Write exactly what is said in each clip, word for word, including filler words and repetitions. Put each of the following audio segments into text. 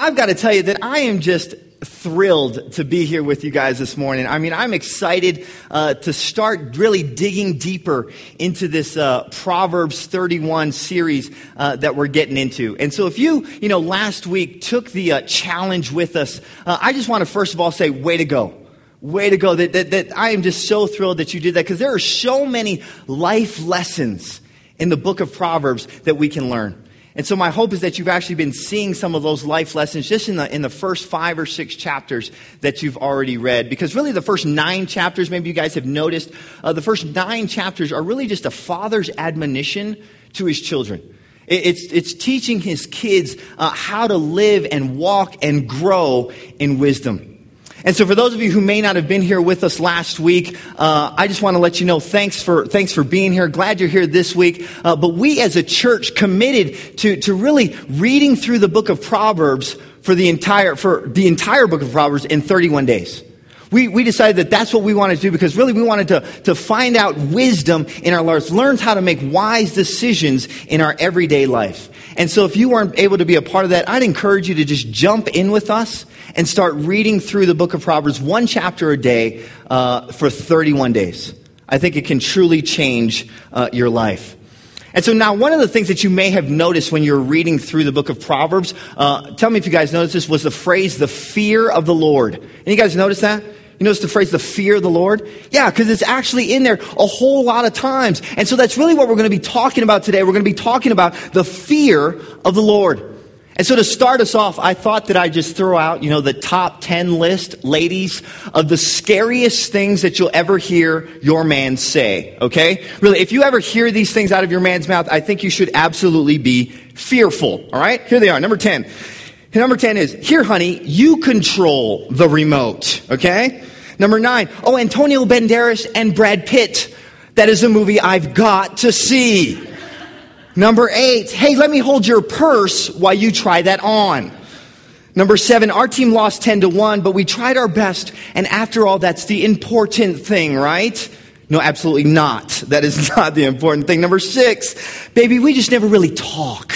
I've got to tell you that I am just thrilled to be here with you guys this morning. I mean, I'm excited uh, to start really digging deeper into this uh, Proverbs thirty-one series uh, that we're getting into. And so if you, you know, last week took the uh, challenge with us, uh, I just want to first of all say, way to go. Way to go. That, that, that I am just so thrilled that you did that, because there are so many life lessons in the book of Proverbs that we can learn. And so my hope is that you've actually been seeing some of those life lessons just in the in the first five or six chapters that you've already read. Because really the first nine chapters, maybe you guys have noticed, uh, the first nine chapters are really just a father's admonition to his children. It, it's, it's teaching his kids uh, how to live and walk and grow in wisdom. And so for those of you who may not have been here with us last week, uh, I just want to let you know, thanks for thanks for being here. Glad you're here this week. Uh, but we as a church committed to, to really reading through the book of Proverbs for the entire for the entire book of Proverbs in thirty-one days. We we decided that that's what we wanted to do, because really we wanted to, to find out wisdom in our lives, learn how to make wise decisions in our everyday life. And so if you weren't able to be a part of that, I'd encourage you to just jump in with us and start reading through the book of Proverbs, one chapter a day uh, for thirty-one days. I think it can truly change uh, your life. And so now one of the things that you may have noticed when you're reading through the book of Proverbs, uh, tell me if you guys noticed this, was the phrase, the fear of the Lord. Any you guys notice that? You notice the phrase, the fear of the Lord? Yeah, because it's actually in there a whole lot of times. And so that's really what we're going to be talking about today. We're going to be talking about the fear of the Lord. And so to start us off, I thought that I'd just throw out, you know, the top ten list, ladies, of the scariest things that you'll ever hear your man say, okay? Really, if you ever hear these things out of your man's mouth, I think you should absolutely be fearful, all right? Here they are, number ten. Number ten is, here, honey, you control the remote, okay? Number nine, oh, Antonio Banderas and Brad Pitt. That is a movie I've got to see. Number eight, hey, let me hold your purse while you try that on. Number seven, our team lost ten to one, but we tried our best, and after all, that's the important thing, right? No, absolutely not. That is not the important thing. Number six, baby, we just never really talk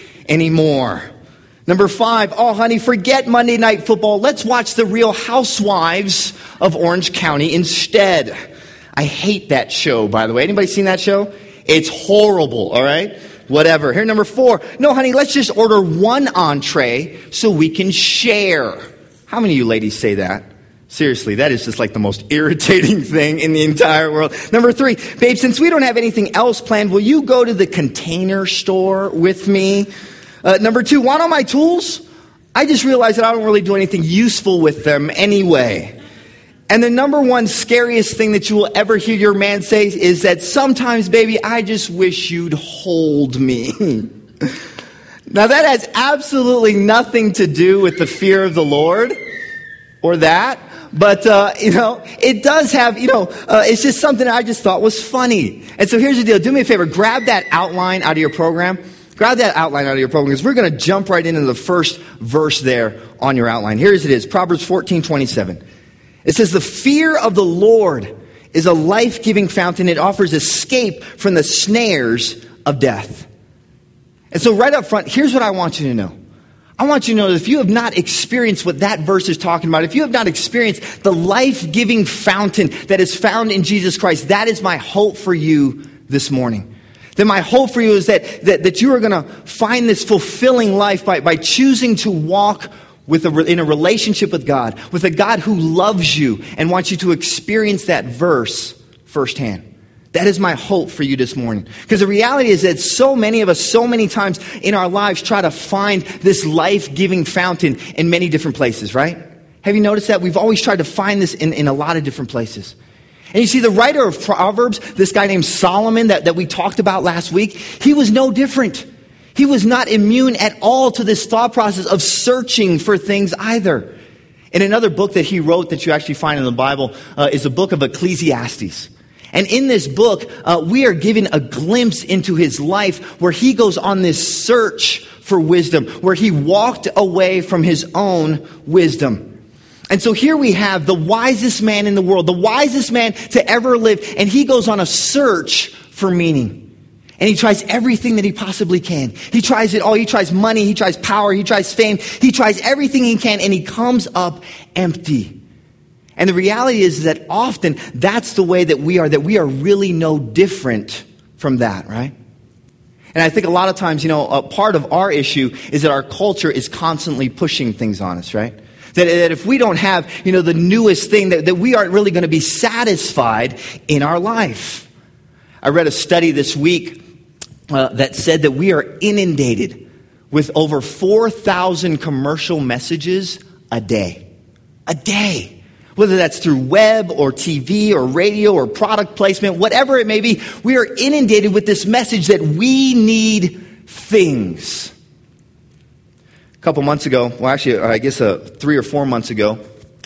anymore. Number five, oh, honey, forget Monday Night Football. Let's watch The Real Housewives of Orange County instead. I hate that show, by the way. Anybody seen that show? It's horrible, all right? Whatever. Here, number four, no, honey, let's just order one entree so we can share. How many of you ladies say that? Seriously, that is just like the most irritating thing in the entire world. Number three, babe, since we don't have anything else planned, will you go to the Container Store with me? Uh, number two, want all my tools? I just realized that I don't really do anything useful with them anyway. And the number one scariest thing that you will ever hear your man say is that sometimes, baby, I just wish you'd hold me. Now that has absolutely nothing to do with the fear of the Lord or that. But, uh, you know, it does have, you know, uh, it's just something I just thought was funny. And so here's the deal. Do me a favor. Grab that outline out of your program. Grab that outline out of your program, because we're going to jump right into the first verse there on your outline. Here it is, Proverbs fourteen twenty-seven. It says, the fear of the Lord is a life-giving fountain. It offers escape from the snares of death. And so right up front, here's what I want you to know. I want you to know that if you have not experienced what that verse is talking about, if you have not experienced the life-giving fountain that is found in Jesus Christ, that is my hope for you this morning. Then my hope for you is that, that, that you are going to find this fulfilling life by, by choosing to walk with a, in a relationship with God, with a God who loves you and wants you to experience that verse firsthand. That is my hope for you this morning. Because the reality is that so many of us, so many times in our lives, try to find this life-giving fountain in many different places, right? Have you noticed that? We've always tried to find this in, in a lot of different places. And you see, the writer of Proverbs, this guy named Solomon that, that we talked about last week, he was no different. He was not immune at all to this thought process of searching for things either. In another book that he wrote that you actually find in the Bible uh, is the book of Ecclesiastes. And in this book, uh, we are given a glimpse into his life where he goes on this search for wisdom, where he walked away from his own wisdom. And so here we have the wisest man in the world, the wisest man to ever live, and he goes on a search for meaning. And he tries everything that he possibly can. He tries it all. He tries money. He tries power. He tries fame. He tries everything he can, and he comes up empty. And the reality is that often that's the way that we are, that we are really no different from that, right? And I think a lot of times, you know, a part of our issue is that our culture is constantly pushing things on us, right? That, that if we don't have, you know, the newest thing, that, that we aren't really going to be satisfied in our life. I read a study this week Uh, that said that we are inundated with over four thousand commercial messages a day. A day. Whether that's through web or T V or radio or product placement, whatever it may be, we are inundated with this message that we need things. A couple months ago, well actually I guess uh, three or four months ago,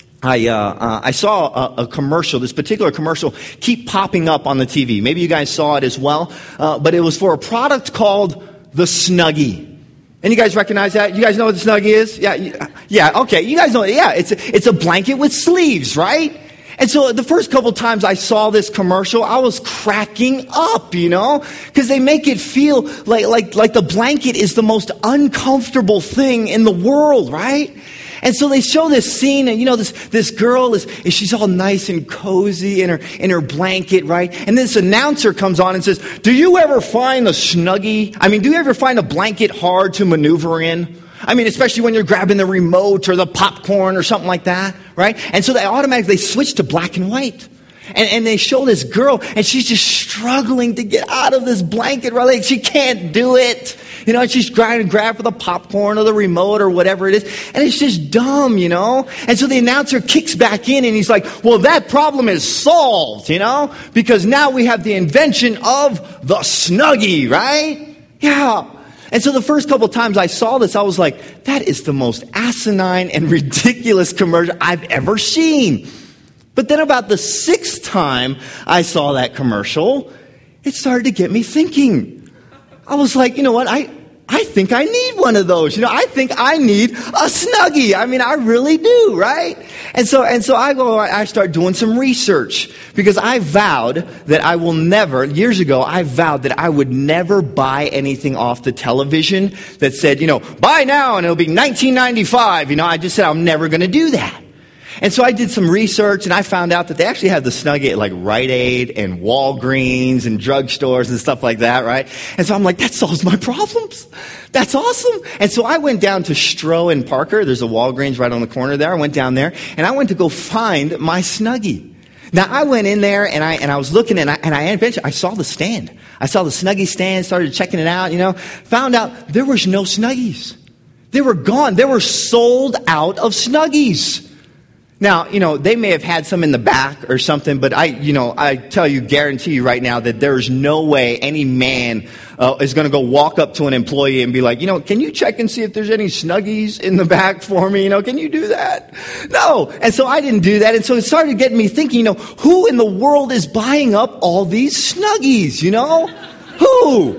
I uh, uh, I saw a, a commercial, this particular commercial, keep popping up on the T V. Maybe you guys saw it as well, uh, but it was for a product called the Snuggie. And you guys recognize that? You guys know what the Snuggie is? Yeah, yeah, okay. You guys know it. Yeah, it's a, it's a blanket with sleeves, right? And so the first couple times I saw this commercial, I was cracking up, you know, because they make it feel like like like the blanket is the most uncomfortable thing in the world, right? And so they show this scene, and you know, this, this girl is, is, she's all nice and cozy in her, in her blanket, right? And this announcer comes on and says, do you ever find the Snuggie? I mean, do you ever find a blanket hard to maneuver in? I mean, especially when you're grabbing the remote or the popcorn or something like that, right? And so they automatically switch to black and white. And, and they show this girl, and she's just struggling to get out of this blanket, right? Like she can't do it. You know, and she's trying to grab for the popcorn or the remote or whatever it is. And it's just dumb, you know. And so the announcer kicks back in, and he's like, well, that problem is solved, you know, because now we have the invention of the Snuggie, right? Yeah. And so the first couple times I saw this, I was like, that is the most asinine and ridiculous commercial I've ever seen. But then about the sixth time I saw that commercial, it started to get me thinking. I was like, you know what, I, I think I need one of those. You know, I think I need a Snuggie. I mean, I really do, right? And so, and so I go, I start doing some research because I vowed that I will never, years ago, I vowed that I would never buy anything off the television that said, you know, buy now and it'll be nineteen ninety-five. You know, I just said I'm never going to do that. And so I did some research, and I found out that they actually have the Snuggie at like Rite Aid and Walgreens and drugstores and stuff like that, right? And so I'm like, that solves my problems. That's awesome. And so I went down to Stroh and Parker. There's a Walgreens right on the corner there. I went down there, and I went to go find my Snuggie. Now, I went in there, and I and I was looking, and I, and I eventually, I saw the stand. I saw the Snuggie stand, started checking it out, you know. Found out there was no Snuggies. They were gone. They were sold out of Snuggies. Now, you know, they may have had some in the back or something, but I, you know, I tell you, guarantee you right now that there's no way any man uh, is going to go walk up to an employee and be like, you know, can you check and see if there's any Snuggies in the back for me? You know, can you do that? No. And so I didn't do that. And so it started getting me thinking, you know, who in the world is buying up all these Snuggies, you know? Who?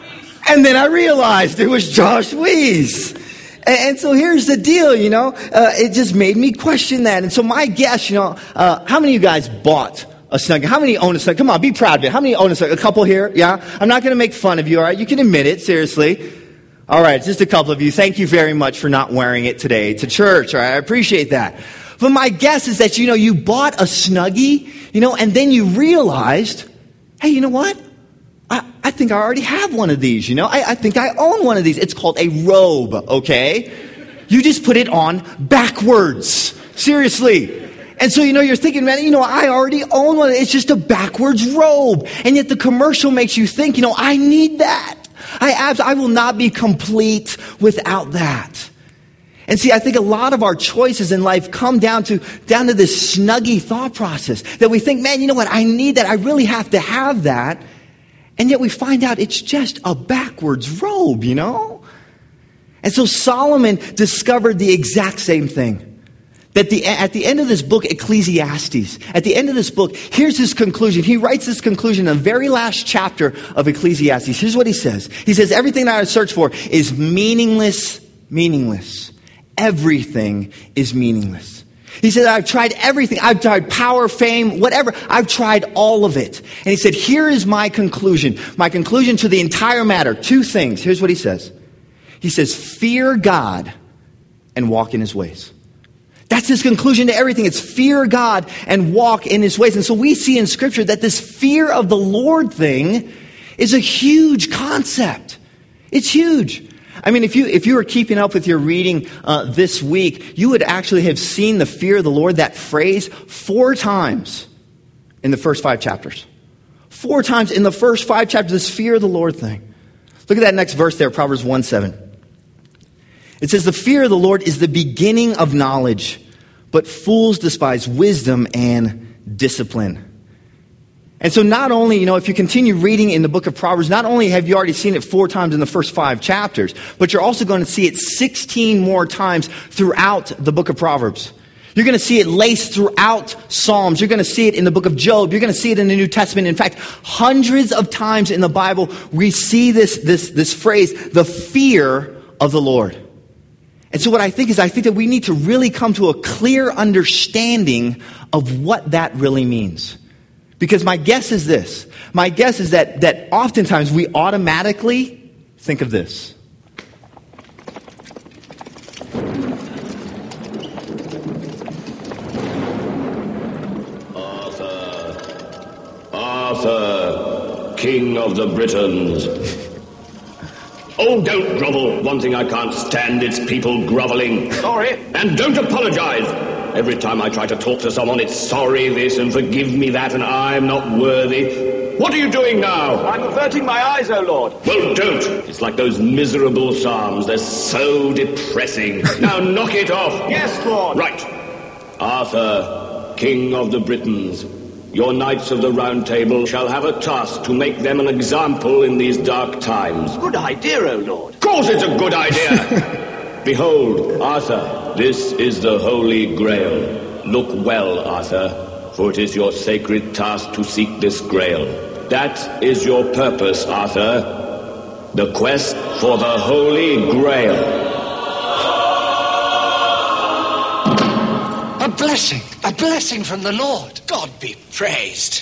And then I realized it was Josh Weiss. And so here's the deal, you know, uh, it just made me question that. And so my guess, you know, uh, how many of you guys bought a Snuggie? How many own a Snuggie? Come on, be proud of it. How many own a Snuggie? A couple here, yeah? I'm not going to make fun of you, all right? You can admit it, seriously. All right, just a couple of you. Thank you very much for not wearing it today to church, all right? I appreciate that. But my guess is that, you know, you bought a Snuggie, you know, and then you realized, hey, you know what? I, I think I already have one of these, you know. I, I think I own one of these. It's called a robe, okay? You just put it on backwards. Seriously. And so, you know, you're thinking, man, you know, I already own one. It's just a backwards robe. And yet the commercial makes you think, you know, I need that. I, abs- I will not be complete without that. And see, I think a lot of our choices in life come down to down to this Snuggie thought process. That we think, man, you know what? I need that. I really have to have that. And yet we find out it's just a backwards robe, you know? And so Solomon discovered the exact same thing. That the, at the end of this book, Ecclesiastes, at the end of this book, here's his conclusion. He writes this conclusion in the very last chapter of Ecclesiastes. Here's what he says. He says, everything that I search for is meaningless, meaningless. Everything is meaningless. He said, I've tried everything. I've tried power, fame, whatever. I've tried all of it. And he said, here is my conclusion. My conclusion to the entire matter. Two things. Here's what he says. He says, fear God and walk in his ways. That's his conclusion to everything. It's fear God and walk in his ways. And so we see in Scripture that this fear of the Lord thing is a huge concept. It's huge. I mean, if you if you were keeping up with your reading uh, this week, you would actually have seen the fear of the Lord, that phrase, four times in the first five chapters. Four times in the first five chapters, this fear of the Lord thing. Look at that next verse there, Proverbs one seven. It says, the fear of the Lord is the beginning of knowledge, but fools despise wisdom and discipline. And so not only, you know, if you continue reading in the book of Proverbs, not only have you already seen it four times in the first five chapters, but you're also going to see it sixteen more times throughout the book of Proverbs. You're going to see it laced throughout Psalms. You're going to see it in the book of Job. You're going to see it in the New Testament. In fact, hundreds of times in the Bible, we see this, this, this phrase, the fear of the Lord. And so what I think is, I think that we need to really come to a clear understanding of what that really means. Because my guess is this. My guess is that, that oftentimes we automatically think of this. Arthur, Arthur, King of the Britons. Oh, don't grovel. One thing I can't stand, it's people groveling. Sorry. And don't apologize. Every time I try to talk to someone, it's sorry this and forgive me that and I'm not worthy. What are you doing now? I'm averting my eyes, O Lord. Well, don't. It's like those miserable psalms. They're so depressing. Now knock it off. Yes, Lord. Right. Arthur, King of the Britons, your knights of the Round Table shall have a task to make them an example in these dark times. Good idea, O Lord. Of course it's a good idea. Behold, Arthur, this is the Holy Grail. Look well, Arthur, for it is your sacred task to seek this Grail. That is your purpose, Arthur. The quest for the Holy Grail. A blessing, a blessing from the Lord. God be praised.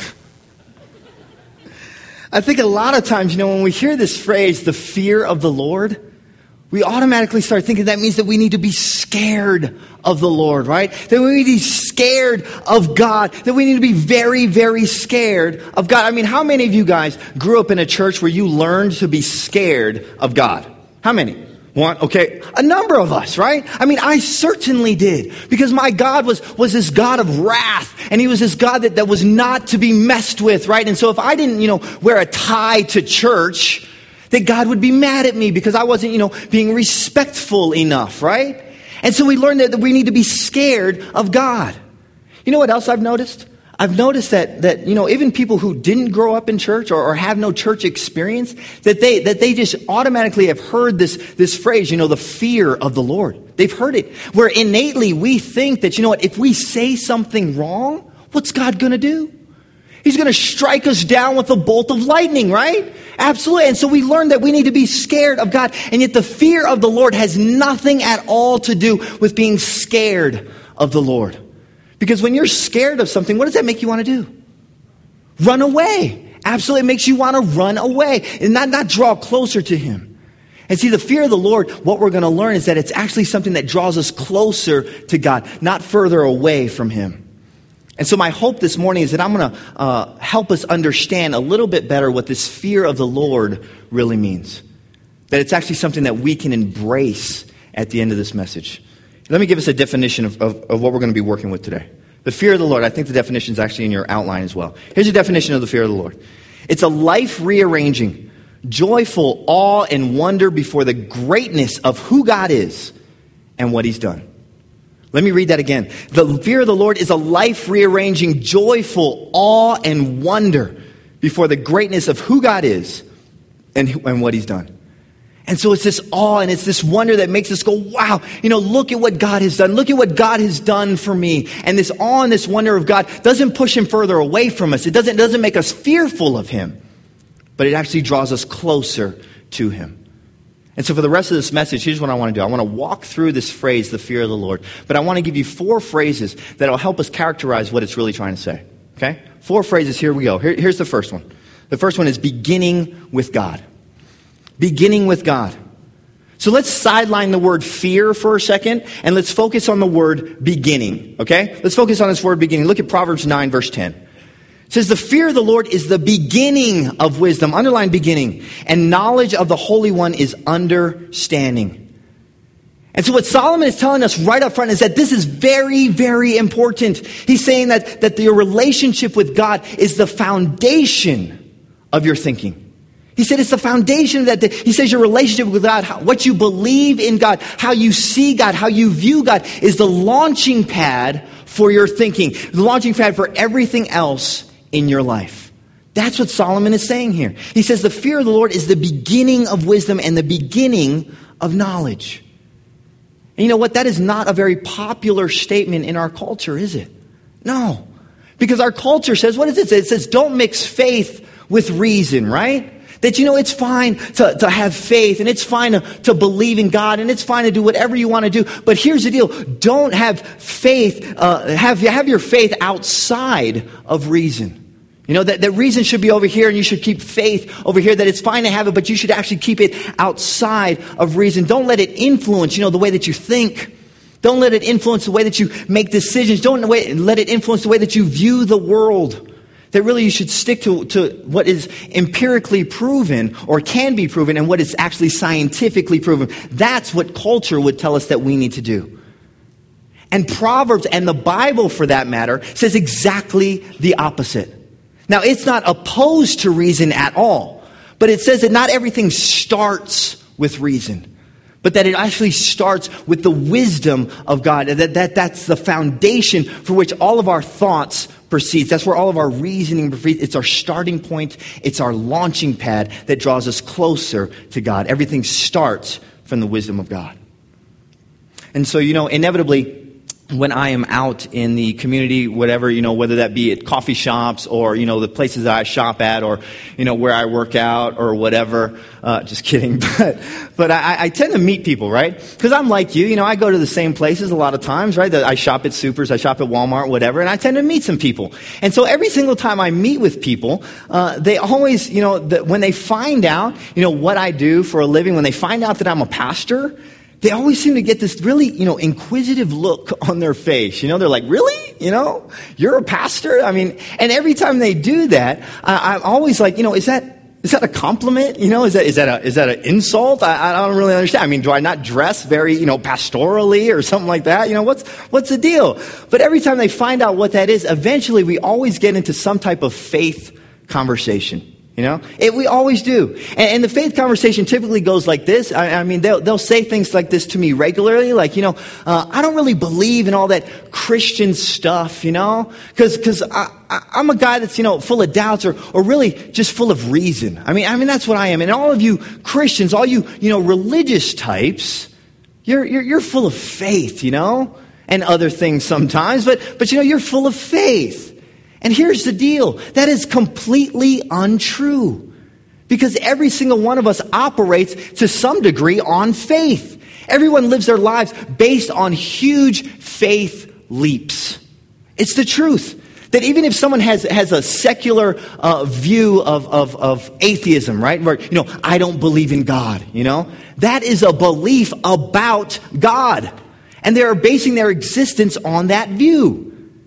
I think a lot of times, you know, when we hear this phrase, the fear of the Lord, we automatically start thinking that means that we need to be scared of the Lord, right? That we need to be scared of God. That we need to be very, very scared of God. I mean, how many of you guys grew up in a church where you learned to be scared of God? How many? One, okay, a number of us, right? I mean, I certainly did. Because my God was, was this God of wrath. And he was this God that, that was not to be messed with, right? And so if I didn't, you know, wear a tie to church, that God would be mad at me because I wasn't, you know, being respectful enough, right? And so we learned that we need to be scared of God. You know what else I've noticed? I've noticed that, that you know, even people who didn't grow up in church or, or have no church experience, that they that they just automatically have heard this, this phrase, you know, the fear of the Lord. They've heard it. Where innately we think that, you know what, if we say something wrong, what's God going to do? He's going to strike us down with a bolt of lightning, right? Absolutely. And so we learn that we need to be scared of God. And yet the fear of the Lord has nothing at all to do with being scared of the Lord. Because when you're scared of something, what does that make you want to do? Run away. Absolutely. It makes you want to run away and not, not draw closer to him. And see, the fear of the Lord, what we're going to learn is that it's actually something that draws us closer to God, not further away from him. And so my hope this morning is that I'm going to uh, help us understand a little bit better what this fear of the Lord really means. That it's actually something that we can embrace at the end of this message. Let me give us a definition of, of, of what we're going to be working with today. The fear of the Lord, I think the definition is actually in your outline as well. Here's a definition of the fear of the Lord. It's a life rearranging, joyful awe and wonder before the greatness of who God is and what he's done. Let me read that again. The fear of the Lord is a life rearranging, joyful awe and wonder before the greatness of who God is and, and what he's done. And so it's this awe and it's this wonder that makes us go, wow, you know, look at what God has done. Look at what God has done for me. And this awe and this wonder of God doesn't push him further away from us. It doesn't, it doesn't make us fearful of him, but it actually draws us closer to him. And so for the rest of this message, here's what I want to do. I want to walk through this phrase, the fear of the Lord. But I want to give you four phrases that will help us characterize what it's really trying to say. Okay? Four phrases. Here we go. Here, here's the first one. The first one is beginning with God. Beginning with God. So let's sideline the word fear for a second, and let's focus on the word beginning. Okay? Let's focus on this word beginning. Look at Proverbs nine, verse ten. It says, the fear of the Lord is the beginning of wisdom. Underline beginning. And knowledge of the Holy One is understanding. And so what Solomon is telling us right up front is that this is very, very important. He's saying that, that your relationship with God is the foundation of your thinking. He said it's the foundation that the, he says your relationship with God, how, what you believe in God, how you see God, how you view God is the launching pad for your thinking, the launching pad for everything else in your life. That's what Solomon is saying here. He says the fear of the Lord is the beginning of wisdom and the beginning of knowledge. And you know what? That is not a very popular statement in our culture, is it? No. Because our culture says, what does it say? It says don't mix faith with reason, right? That, you know, it's fine to, to have faith and it's fine to, to believe in God and it's fine to do whatever you want to do. But here's the deal. Don't have faith, uh, have, have your faith outside of reason. You know, that, that reason should be over here and you should keep faith over here, that it's fine to have it, but you should actually keep it outside of reason. Don't let it influence, you know, the way that you think. Don't let it influence the way that you make decisions. Don't let it influence the way that you view the world. That really you should stick to, to what is empirically proven or can be proven and what is actually scientifically proven. That's what culture would tell us that we need to do. And Proverbs and the Bible, for that matter, says exactly the opposite. Now, it's not opposed to reason at all, but it says that not everything starts with reason, but that it actually starts with the wisdom of God. That, that, that's the foundation for which all of our thoughts proceeds. That's where all of our reasoning proceeds. It's our starting point. It's our launching pad that draws us closer to God. Everything starts from the wisdom of God. And so, you know, inevitably, when I am out in the community, whatever, you know, whether that be at coffee shops or, you know, the places that I shop at or, you know, where I work out or whatever, uh, just kidding. But, but I, I tend to meet people, right? Because I'm like you, you know, I go to the same places a lot of times, right? I shop at Supers, I shop at Walmart, whatever, and I tend to meet some people. And so every single time I meet with people, uh, they always, you know, the, when they find out, you know, what I do for a living, when they find out that I'm a pastor, they always seem to get this really, you know, inquisitive look on their face. You know, they're like, really? You know, you're a pastor? I mean, and every time they do that, I, I'm always like, you know, is that, is that a compliment? You know, is that, is that a, is that an insult? I, I don't really understand. I mean, do I not dress very, you know, pastorally or something like that? You know, what's, what's the deal? But every time they find out what that is, eventually we always get into some type of faith conversation. You know, it, we always do. And, and the faith conversation typically goes like this. I, I mean, they'll, they'll say things like this to me regularly. Like, you know, uh, I don't really believe in all that Christian stuff, you know, because because I'm a guy that's, you know, full of doubts or, or really just full of reason. I mean, I mean, that's what I am. And all of you Christians, all you, you know, religious types, you're, you're, you're full of faith, you know, and other things sometimes. But, but, you know, you're full of faith. And here's the deal. That is completely untrue. Because every single one of us operates to some degree on faith. Everyone lives their lives based on huge faith leaps. It's the truth. That even if someone has, has a secular uh, view of, of, of atheism, right? Where, you know, I don't believe in God, you know? That is a belief about God. And they are basing their existence on that view.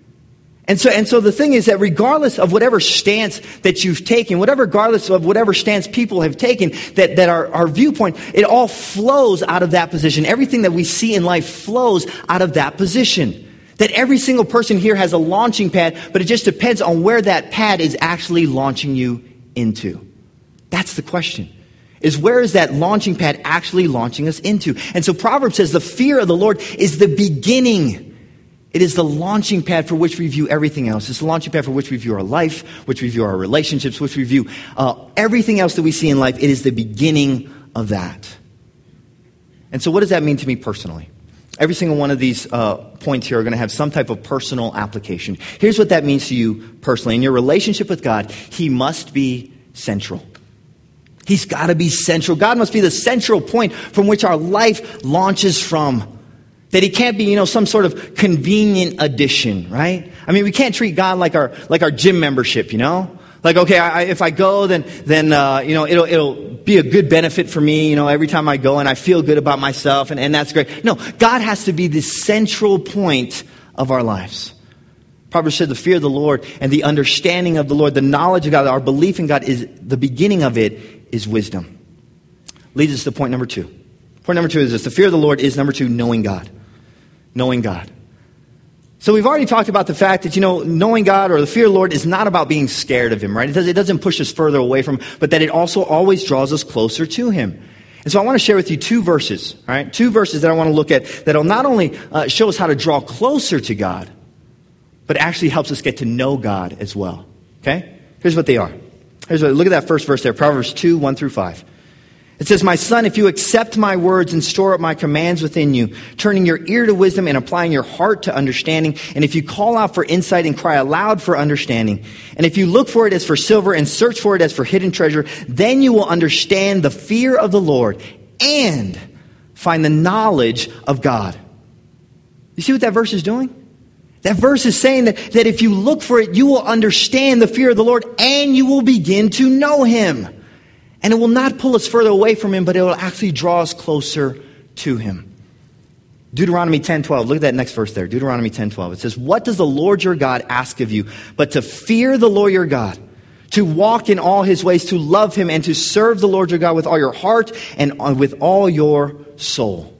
And so, and so the thing is that regardless of whatever stance that you've taken, whatever, regardless of whatever stance people have taken, that, that our, our viewpoint, it all flows out of that position. Everything that we see in life flows out of that position. That every single person here has a launching pad, but it just depends on where that pad is actually launching you into. That's the question. Is where is that launching pad actually launching us into? And so Proverbs says the fear of the Lord is the beginning. It is the launching pad for which we view everything else. It's the launching pad for which we view our life, which we view our relationships, which we view uh, everything else that we see in life. It is the beginning of that. And so what does that mean to me personally? Every single one of these uh, points here are going to have some type of personal application. Here's what that means to you personally. In your relationship with God, He must be central. He's got to be central. God must be the central point from which our life launches from. That he can't be, you know, some sort of convenient addition, right? I mean, we can't treat God like our like our gym membership, you know? Like, okay, I, if I go, then, then uh, you know, it'll it'll be a good benefit for me, you know, every time I go, and I feel good about myself, and, and that's great. No, God has to be the central point of our lives. Proverbs said the fear of the Lord and the understanding of the Lord, the knowledge of God, our belief in God, is the beginning of it is wisdom. Leads us to point number two. Point number two is this. The fear of the Lord is, number two, knowing God. Knowing God. So we've already talked about the fact that, you know, knowing God or the fear of the Lord is not about being scared of him, right? It, does, it doesn't push us further away from him, but that it also always draws us closer to him. And so I want to share with you two verses, all right? Two verses that I want to look at that will not only uh, show us how to draw closer to God, but actually helps us get to know God as well, okay? Here's what they are. Here's what, look at that first verse there, Proverbs two, one through five. It says, my son, if you accept my words and store up my commands within you, turning your ear to wisdom and applying your heart to understanding, and if you call out for insight and cry aloud for understanding, and if you look for it as for silver and search for it as for hidden treasure, then you will understand the fear of the Lord and find the knowledge of God. You see what that verse is doing? That verse is saying that, that if you look for it, you will understand the fear of the Lord and you will begin to know him. And it will not pull us further away from him, but it will actually draw us closer to him. Deuteronomy ten twelve. Look at that next verse there. Deuteronomy ten twelve. It says, what does the Lord your God ask of you but to fear the Lord your God, to walk in all his ways, to love him, and to serve the Lord your God with all your heart and with all your soul?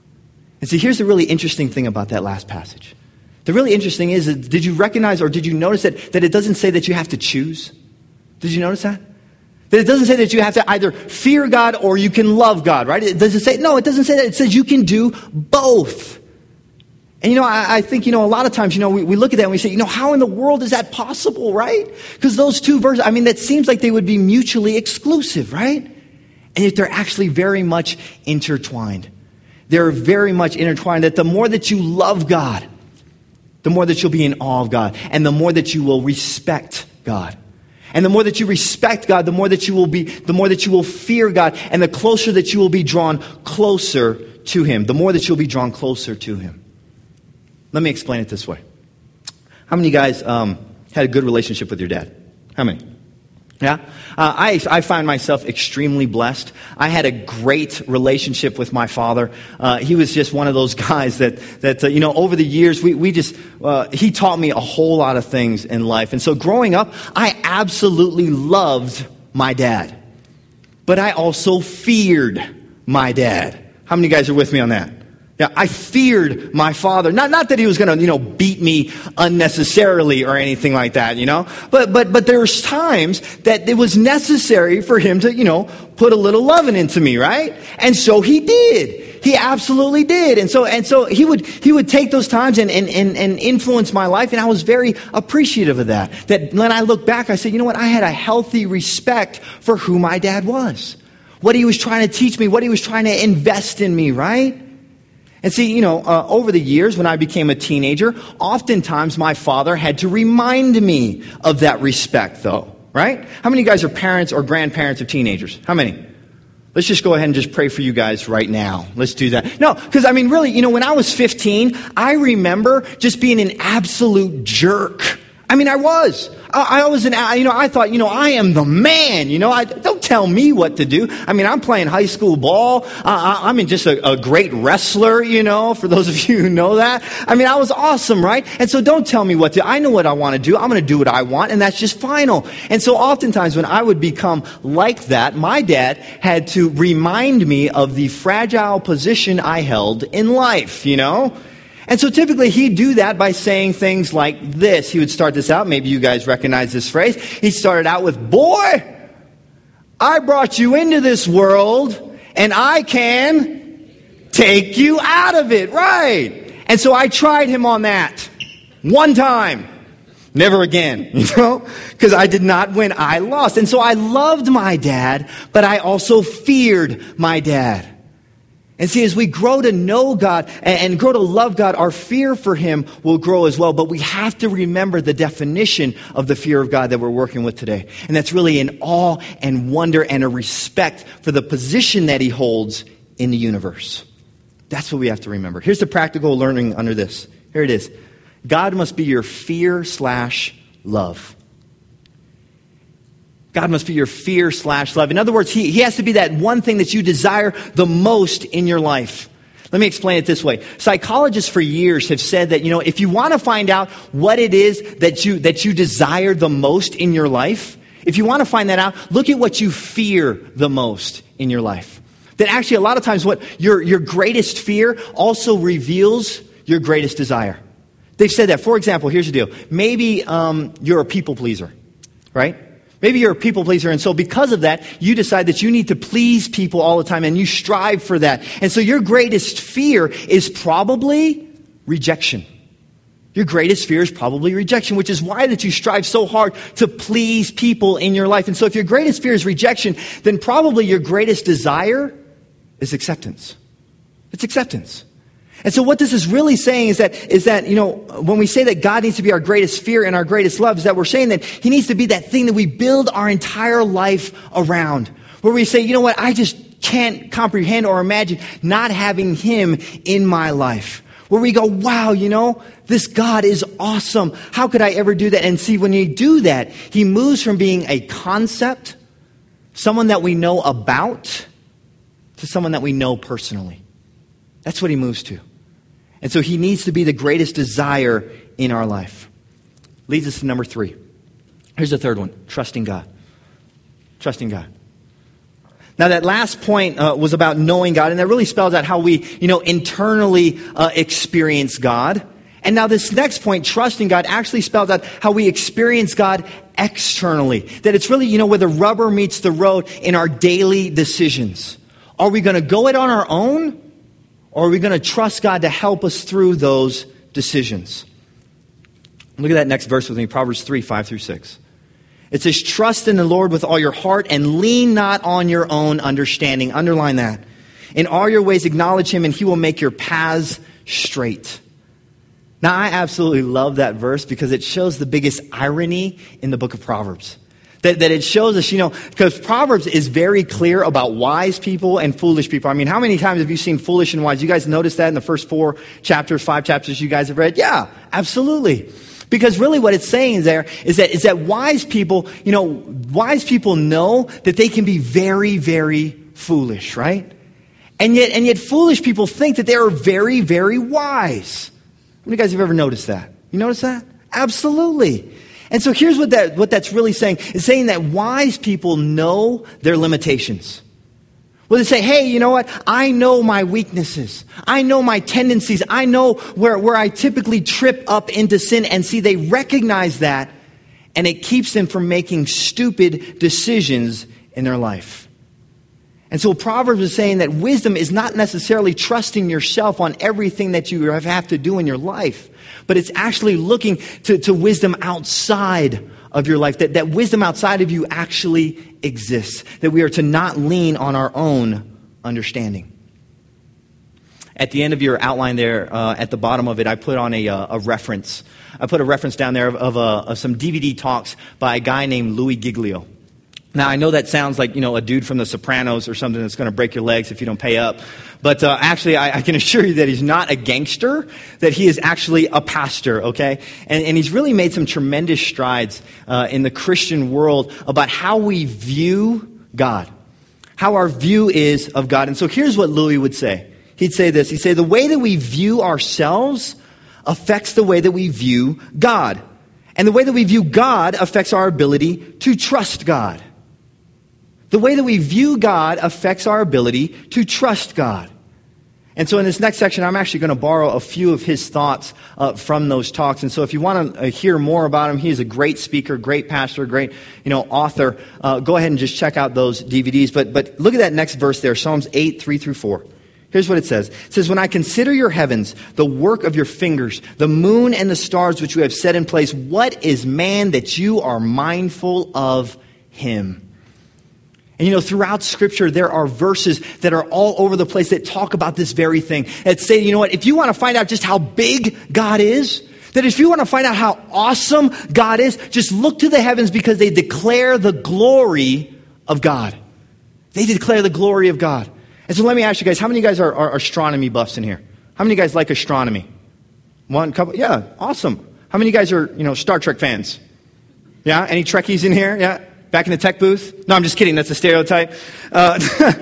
And see, here's the really interesting thing about that last passage. The really interesting is, that did you recognize or did you notice that, that it doesn't say that you have to choose? Did you notice that? That it doesn't say that you have to either fear God or you can love God, right? It doesn't say, no, it doesn't say that. It says you can do both. And, you know, I, I think, you know, a lot of times, you know, we, we look at that and we say, you know, how in the world is that possible, right? Because those two verses, I mean, that seems like they would be mutually exclusive, right? And yet they're actually very much intertwined. They're very much intertwined, that the more that you love God, the more that you'll be in awe of God, and the more that you will respect God. And the more that you respect God, the more that you will be, the more that you will fear God, and the closer that you will be drawn closer to him, the more that you'll be drawn closer to him. Let me explain it this way. How many of you guys um, had a good relationship with your dad? How many? Yeah? Uh, I, I find myself extremely blessed. I had a great relationship with my father. Uh, he was just one of those guys that, that uh, you know, over the years, we, we just, uh, he taught me a whole lot of things in life. And so growing up, I absolutely loved my dad. But I also feared my dad. How many guys are with me on that? Yeah, I feared my father. Not, not that he was going to, you know, beat me unnecessarily or anything like that, you know. But, but, but there was times that it was necessary for him to, you know, put a little loving into me, right? And so he did. He absolutely did. And so, and so he would, he would take those times and, and, and, and influence my life. And I was very appreciative of that. That when I look back, I said, you know what? I had a healthy respect for who my dad was. What he was trying to teach me, what he was trying to invest in me, right? And see, you know, uh, over the years when I became a teenager, oftentimes my father had to remind me of that respect, though, right? How many of you guys are parents or grandparents of teenagers? How many? Let's just go ahead and just pray for you guys right now. Let's do that. No, because I mean, really, you know, when I was fifteen, I remember just being an absolute jerk. I mean, I was. I, I was an, you know, I thought, you know, I am the man, you know, I, don't tell me what to do. I mean, I'm playing high school ball. Uh, I, I'm just a, a great wrestler, you know, for those of you who know that. I mean, I was awesome, right? And so don't tell me what to, I know what I want to do. I'm going to do what I want, and that's just final. And so oftentimes when I would become like that, my dad had to remind me of the fragile position I held in life, you know? And so typically he'd do that by saying things like this. He would start this out. Maybe you guys recognize this phrase. He started out with, boy, I brought you into this world and I can take you out of it. Right. And so I tried him on that one time. Never again, you know, because I did not win. I lost. And so I loved my dad, but I also feared my dad. And see, as we grow to know God and grow to love God, our fear for him will grow as well. But we have to remember the definition of the fear of God that we're working with today. And that's really an awe and wonder and a respect for the position that he holds in the universe. That's what we have to remember. Here's the practical learning under this. Here it is. God must be your fear slash love. God must be your fear slash love. In other words, he, he has to be that one thing that you desire the most in your life. Let me explain it this way. Psychologists for years have said that, you know, if you want to find out what it is that you, that you desire the most in your life, if you want to find that out, look at what you fear the most in your life. That actually a lot of times what your, your greatest fear also reveals your greatest desire. They've said that. For example, here's the deal. Maybe um, you're a people pleaser, right? Maybe you're a people pleaser, and so because of that, you decide that you need to please people all the time, and you strive for that. And so your greatest fear is probably rejection. Your greatest fear is probably rejection, which is why that you strive so hard to please people in your life. And so if your greatest fear is rejection, then probably your greatest desire is acceptance. It's acceptance. And so what this is really saying is that, is that, you know, when we say that God needs to be our greatest fear and our greatest love, is that we're saying that he needs to be that thing that we build our entire life around. Where we say, you know what, I just can't comprehend or imagine not having him in my life. Where we go, wow, you know, this God is awesome. How could I ever do that? And see, when you do that, he moves from being a concept, someone that we know about, to someone that we know personally. That's what he moves to. And so he needs to be the greatest desire in our life. Leads us to number three. Here's the third one. Trusting God. Trusting God. Now that last point uh, was about knowing God, and that really spells out how we, you know, internally uh, experience God. And now this next point, trusting God, actually spells out how we experience God externally. That it's really, you know, where the rubber meets the road in our daily decisions. Are we going to go it on our own? Or are we going to trust God to help us through those decisions? Look at that next verse with me, Proverbs three, five through six. It says, trust in the Lord with all your heart and lean not on your own understanding. Underline that. In all your ways acknowledge him and he will make your paths straight. Now I absolutely love that verse because it shows the biggest irony in the book of Proverbs. That, that it shows us, you know, because Proverbs is very clear about wise people and foolish people. I mean, how many times have you seen foolish and wise? You guys noticed that in the first four chapters, five chapters you guys have read? Yeah, absolutely. Because really what it's saying there is that, is that wise people, you know, wise people know that they can be very, very foolish, right? And yet, and yet foolish people think that they are very, very wise. How many of you guys have ever noticed that? You notice that? Absolutely. And so here's what that what that's really saying. It's saying that wise people know their limitations. Well, they say, hey, you know what? I know my weaknesses. I know my tendencies. I know where, where I typically trip up into sin. And see, they recognize that, and it keeps them from making stupid decisions in their life. And so Proverbs is saying that wisdom is not necessarily trusting yourself on everything that you have to do in your life, but it's actually looking to, to wisdom outside of your life, that, that wisdom outside of you actually exists, that we are to not lean on our own understanding. At the end of your outline there, uh, at the bottom of it, I put on a, uh, a reference. I put a reference down there of, of, uh, of some D V D talks by a guy named Louis Giglio. Now, I know that sounds like, you know, a dude from The Sopranos or something that's going to break your legs if you don't pay up. But uh, actually, I, I can assure you that he's not a gangster, that he is actually a pastor, okay? And, and he's really made some tremendous strides uh, in the Christian world about how we view God, how our view is of God. And so here's what Louis would say. He'd say this. He'd say, the way that we view ourselves affects the way that we view God. And the way that we view God affects our ability to trust God. The way that we view God affects our ability to trust God. And so in this next section, I'm actually going to borrow a few of his thoughts uh, from those talks. And so if you want to uh, hear more about him, he is a great speaker, great pastor, great, you know, author. Uh, go ahead and just check out those D V Ds. But, but look at that next verse there, Psalms eight, three through four. Here's what it says. It says, when I consider your heavens, the work of your fingers, the moon and the stars which you have set in place, what is man that you are mindful of him? And you know, throughout Scripture, there are verses that are all over the place that talk about this very thing. That say, you know what, if you want to find out just how big God is, that if you want to find out how awesome God is, just look to the heavens because they declare the glory of God. They declare the glory of God. And so let me ask you guys, how many of you guys are, are astronomy buffs in here? How many of you guys like astronomy? One couple? Yeah, awesome. How many of you guys are, you know, Star Trek fans? Yeah, any Trekkies in here? Yeah, back in the tech booth? No, I'm just kidding. That's a stereotype. Uh,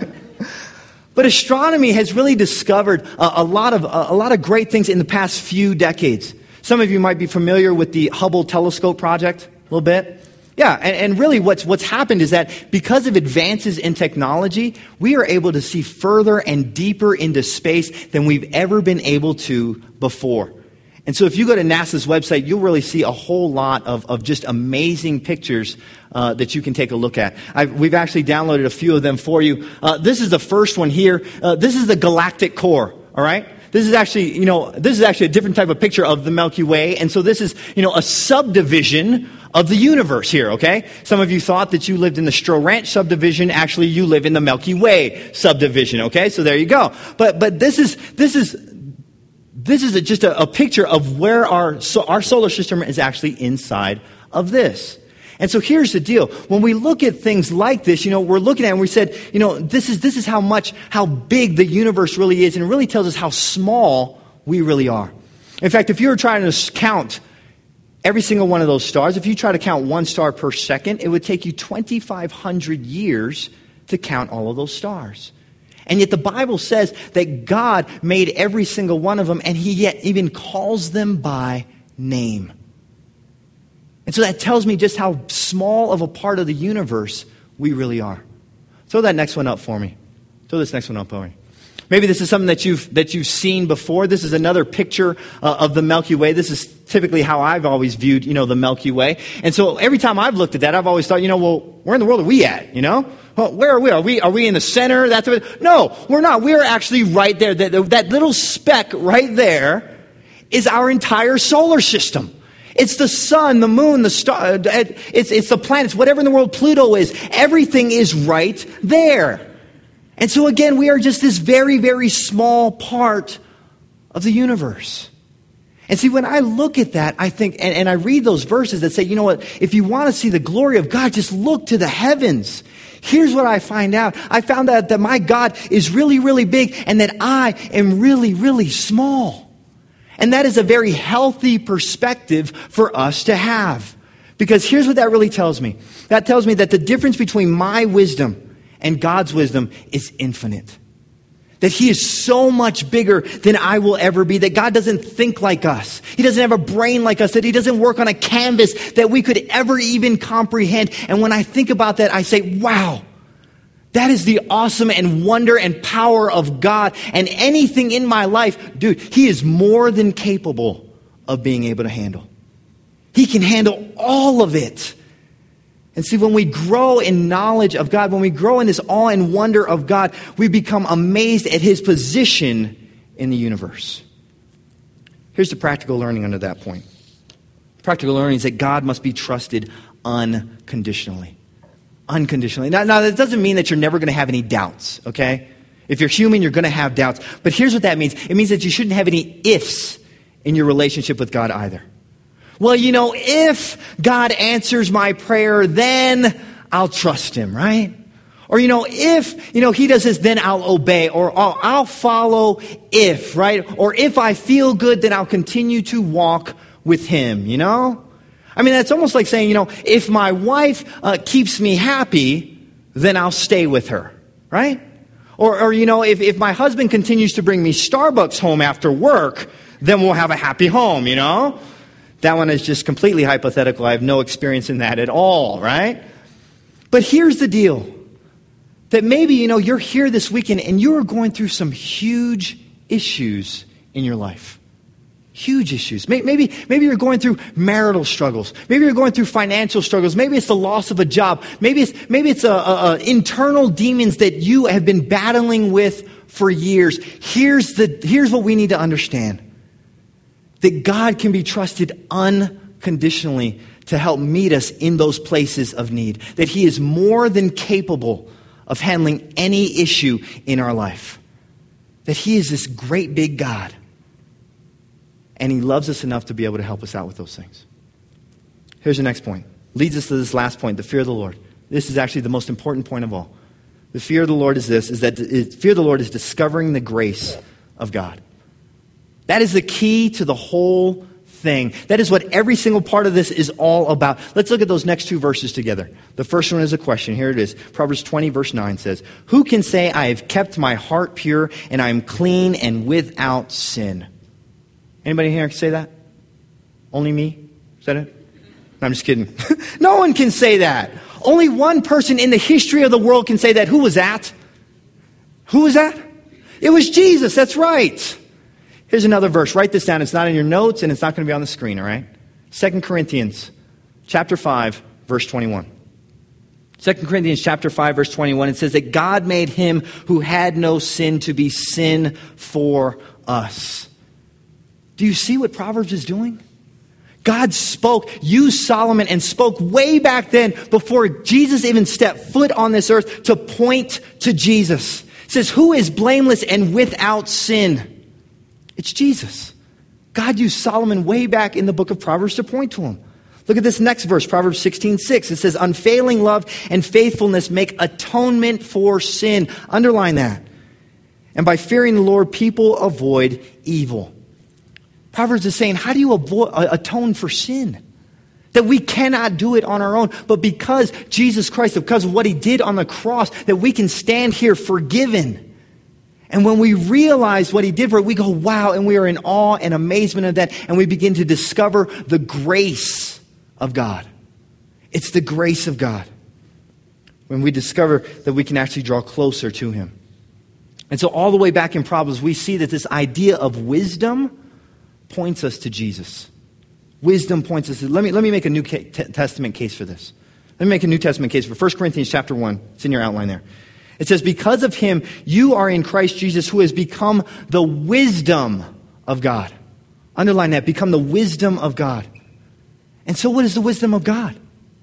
but astronomy has really discovered a, a lot of a, a lot of great things in the past few decades. Some of you might be familiar with the Hubble telescope project a little bit. Yeah, and, and really what's what's happened is that because of advances in technology, we are able to see further and deeper into space than we've ever been able to before. And so if you go to NASA's website, you'll really see a whole lot of, of just amazing pictures uh, that you can take a look at. I've, we've actually downloaded a few of them for you. Uh, this is the first one here. Uh, this is the galactic core, all right? This is actually, you know, this is actually a different type of picture of the Milky Way. And so this is, you know, a subdivision of the universe here, okay? Some of you thought that you lived in the Stroh Ranch subdivision. Actually, you live in the Milky Way subdivision, okay? So there you go. But but this is this is this is a, just a, a picture of where our so our solar system is actually inside of this. And so here's the deal. When we look at things like this, you know, we're looking at it and we said, you know, this is this is how much, how big the universe really is. And it really tells us how small we really are. In fact, if you were trying to count every single one of those stars, if you try to count one star per second, it would take you twenty-five hundred years to count all of those stars. And yet the Bible says that God made every single one of them, and he yet even calls them by name. And so that tells me just how small of a part of the universe we really are. Throw that next one up for me. Throw this next one up for me. Maybe this is something that you've that you've seen before. This is another picture uh, of the Milky Way. This is typically how I've always viewed, you know, the Milky Way. And so every time I've looked at that, I've always thought, you know, well, where in the world are we at? You know, well, where are we? Are we are we in the center? That's what, no, we're not. We're actually right there. That, that little speck right there is our entire solar system. It's the sun, the moon, the star. It's it's the planets, whatever in the world Pluto is. Everything is right there. And so again, we are just this very, very small part of the universe. And see, when I look at that, I think, and, and I read those verses that say, you know what, if you want to see the glory of God, just look to the heavens. Here's what I find out. I found out that my God is really, really big and that I am really, really small. And that is a very healthy perspective for us to have. Because here's what that really tells me. That tells me that the difference between my wisdom and God's wisdom is infinite. That he is so much bigger than I will ever be. That God doesn't think like us. He doesn't have a brain like us. That he doesn't work on a canvas that we could ever even comprehend. And when I think about that, I say, wow, that is the awesome and wonder and power of God. And anything in my life, dude, he is more than capable of being able to handle. He can handle all of it. And see, when we grow in knowledge of God, when we grow in this awe and wonder of God, we become amazed at his position in the universe. Here's the practical learning under that point. Practical learning is that God must be trusted unconditionally. Unconditionally. Now, now that doesn't mean that you're never going to have any doubts, okay? If you're human, you're going to have doubts. But here's what that means. It means that you shouldn't have any ifs in your relationship with God either. Well, you know, if God answers my prayer, then I'll trust him, right? Or, you know, if, you know, he does this, then I'll obey. Or I'll, I'll follow if, right? Or if I feel good, then I'll continue to walk with him, you know? I mean, that's almost like saying, you know, if my wife uh, keeps me happy, then I'll stay with her, right? Or, or you know, if, if my husband continues to bring me Starbucks home after work, then we'll have a happy home, you know? That one is just completely hypothetical. I have no experience in that at all, right? But here's the deal. That maybe, you know, you're here this weekend and you're going through some huge issues in your life. Huge issues. Maybe, maybe you're going through marital struggles. Maybe you're going through financial struggles. Maybe it's the loss of a job. Maybe it's, maybe it's a, a, a internal demons that you have been battling with for years. Here's the, here's what we need to understand. That God can be trusted unconditionally to help meet us in those places of need. That he is more than capable of handling any issue in our life. That he is this great big God. And he loves us enough to be able to help us out with those things. Here's the next point. Leads us to this last point, the fear of the Lord. This is actually the most important point of all. The fear of the Lord is this, is that is, fear of the Lord is discovering the grace of God. That is the key to the whole thing. That is what every single part of this is all about. Let's look at those next two verses together. The first one is a question. Here it is. Proverbs twenty verse nine says, "Who can say I have kept my heart pure and I am clean and without sin?" Anybody here can say that? Only me? Is that it? No, I'm just kidding. No one can say that. Only one person in the history of the world can say that. Who was that? Who was that? It was Jesus. That's right. Here's another verse. Write this down. It's not in your notes and it's not going to be on the screen, all right? Second Corinthians chapter five, verse twenty-one. Second Corinthians chapter five, verse twenty-one. It says that God made him who had no sin to be sin for us. Do you see what Proverbs is doing? God spoke, used Solomon and spoke way back then before Jesus even stepped foot on this earth to point to Jesus. It says, who is blameless and without sin? It's Jesus. God used Solomon way back in the book of Proverbs to point to him. Look at this next verse, Proverbs sixteen six. It says, unfailing love and faithfulness make atonement for sin. Underline that. And by fearing the Lord, people avoid evil. Proverbs is saying, how do you avoid, uh, atone for sin? That we cannot do it on our own. But because Jesus Christ, because of what he did on the cross, that we can stand here forgiven. And when we realize what he did for it, we go, wow, and we are in awe and amazement of that. And we begin to discover the grace of God. It's the grace of God. When we discover that we can actually draw closer to him. And so all the way back in Proverbs, we see that this idea of wisdom points us to Jesus. Wisdom points us to, let me, let me make a New Testament case for this. Let me make a New Testament case for First Corinthians chapter one. It's in your outline there. It says, because of him, you are in Christ Jesus, who has become the wisdom of God. Underline that, become the wisdom of God. And so what is the wisdom of God?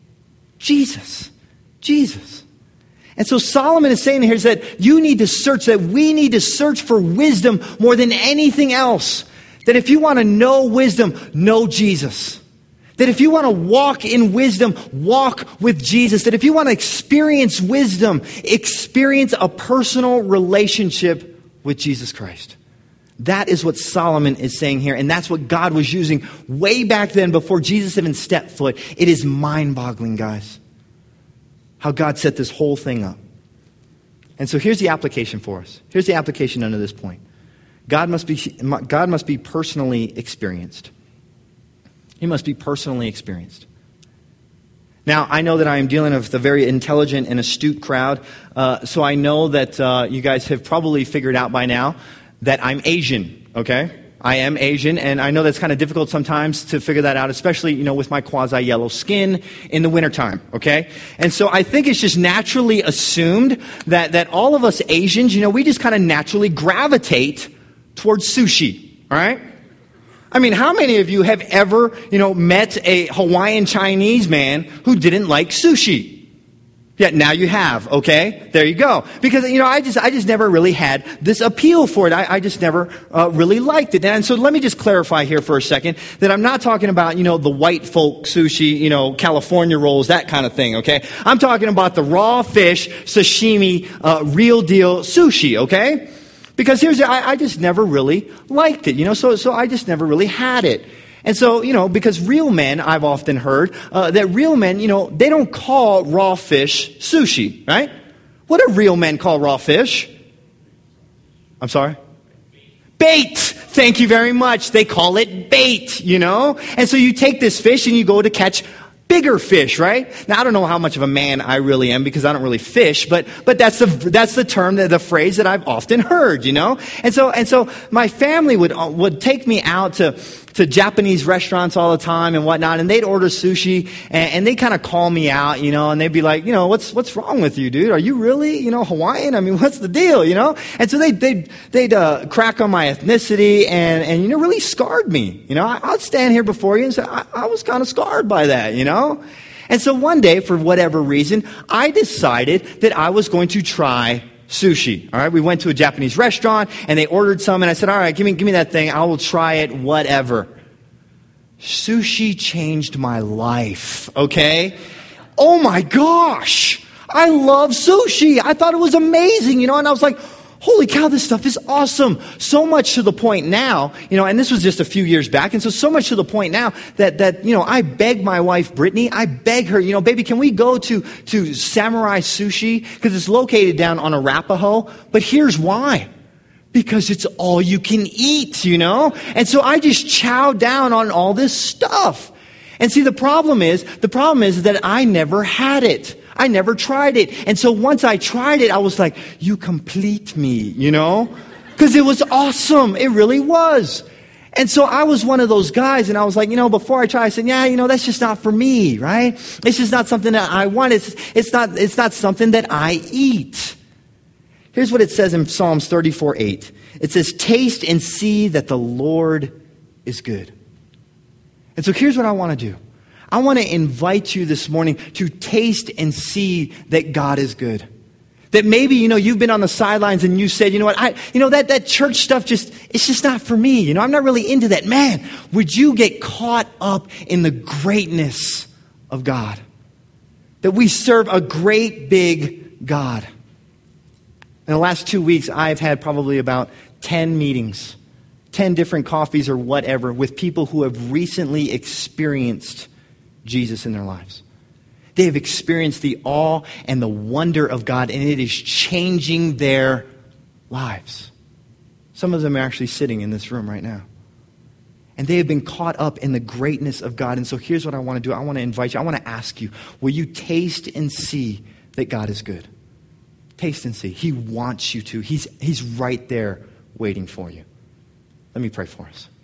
Jesus. Jesus. And so Solomon is saying here is that you need to search, that we need to search for wisdom more than anything else. That if you want to know wisdom, know Jesus. That if you want to walk in wisdom, walk with Jesus. That if you want to experience wisdom, experience a personal relationship with Jesus Christ. That is what Solomon is saying here. And that's what God was using way back then before Jesus even stepped foot. It is mind-boggling, guys, how God set this whole thing up. And so here's the application for us. Here's the application under this point. God must be, God must be personally experienced. He must be personally experienced. Now, I know that I am dealing with a very intelligent and astute crowd, uh, so I know that uh, you guys have probably figured out by now that I'm Asian, okay? I am Asian, and I know that's kind of difficult sometimes to figure that out, especially, you know, with my quasi-yellow skin in the wintertime, okay? And so I think it's just naturally assumed that, that all of us Asians, you know, we just kind of naturally gravitate towards sushi, all right? I mean, how many of you have ever, you know, met a Hawaiian Chinese man who didn't like sushi? Yeah, now you have, okay? There you go. Because, you know, I just I just never really had this appeal for it. I, I just never uh, really liked it. And so let me just clarify here for a second that I'm not talking about, you know, the white folk sushi, you know, California rolls, that kind of thing, okay? I'm talking about the raw fish, sashimi, uh, real deal sushi, okay? Because here's, I, I just never really liked it, you know, so, so I just never really had it. And so, you know, because real men, I've often heard, uh, that real men, you know, they don't call raw fish sushi, right? What do real men call raw fish? I'm sorry? Bait! Thank you very much. They call it bait, you know? And so you take this fish and you go to catch bigger fish, right? Now, I don't know how much of a man I really am because I don't really fish, but but that's the that's the term, the, the phrase that I've often heard, you know? And so and so my family would would take me out to to Japanese restaurants all the time and whatnot, and they'd order sushi, and, and they'd kind of call me out, you know, and they'd be like, you know, what's what's wrong with you, dude? Are you really, you know, Hawaiian? I mean, what's the deal, you know? And so they'd, they'd, they'd uh, crack on my ethnicity and, and, you know, really scarred me. You know, I, I'd stand here before you and say, I, I was kind of scarred by that, you know? And so one day, for whatever reason, I decided that I was going to try sushi. All right, we went to a Japanese restaurant and they ordered some, and I said, all right, give me, give me that thing. I will try it, whatever. Sushi changed my life, okay? Oh my gosh, I love sushi. I thought it was amazing, you know, and I was like, holy cow, this stuff is awesome. So much to the point now, you know, and this was just a few years back. And so, so much to the point now that, that, you know, I beg my wife, Brittany, I beg her, you know, baby, can we go to, to Samurai Sushi? Because it's located down on Arapahoe. But here's why. Because it's all you can eat, you know? And so I just chow down on all this stuff. And see, the problem is, the problem is that I never had it. I never tried it. And so once I tried it, I was like, you complete me, you know? Because it was awesome. It really was. And so I was one of those guys, and I was like, you know, before I tried, I said, yeah, you know, that's just not for me, right? It's just not something that I want. It's, it's not, it's not something that I eat. Here's what it says in Psalms thirty-four eight. It says, taste and see that the Lord is good. And so here's what I want to do. I want to invite you this morning to taste and see that God is good. That maybe, you know, you've been on the sidelines and you said, you know what, I, you know, that, that church stuff just, it's just not for me. You know, I'm not really into that. Man, would you get caught up in the greatness of God? That we serve a great big God. In the last two weeks, I've had probably about ten meetings, ten different coffees or whatever with people who have recently experienced Jesus in their lives. They have experienced the awe and the wonder of God, and it is changing their lives. Some of them are actually sitting in this room right now. And they have been caught up in the greatness of God. And so here's what I want to do. I want to invite you. I want to ask you, will you taste and see that God is good? Taste and see. He wants you to. He's, he's right there waiting for you. Let me pray for us.